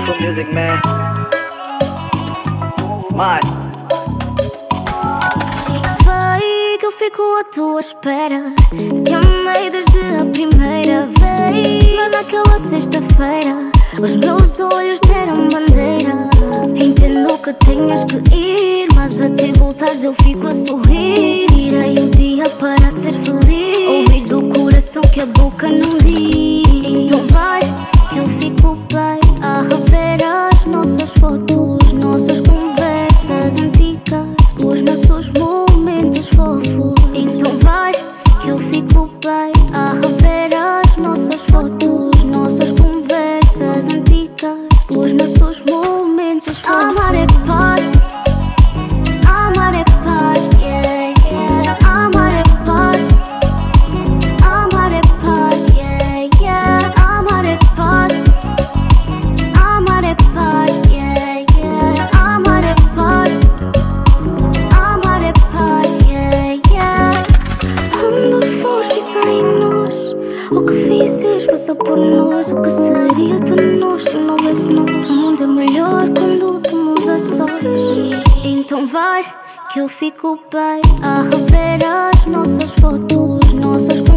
Soulful music, man. Smart. Vai que eu fico à tua espera. Te amei desde a primeira vez. Lá naquela sexta-feira os meus olhos deram bandeira. Entendo que tenhas que ir, mas até voltares eu fico a sorrir. Tirei o dia para ser feliz. Ouvi do coração que a boca não diz. Então vai que eu fico bem a rever as nossas fotos, nossas conversas antigas, os nossos momentos fofos. Então vai que eu fico bem a rever as nossas fotos, nossas conversas antigas, os nossos momentos fofos. Amar é paz, amar é paz, yeah, yeah. Amar é paz, amar é paz, yeah, yeah. Amar é paz, amar é paz, yeah, yeah. Amar é paz, amar é paz, yeah, yeah. Quando fores pensar em nós, o que fizes foi só por nós. O que seria de nós se não houvesse nós? O mundo é melhor quando estamos a sós. Então vai que eu fico bem a rever as nossas fotos, nossas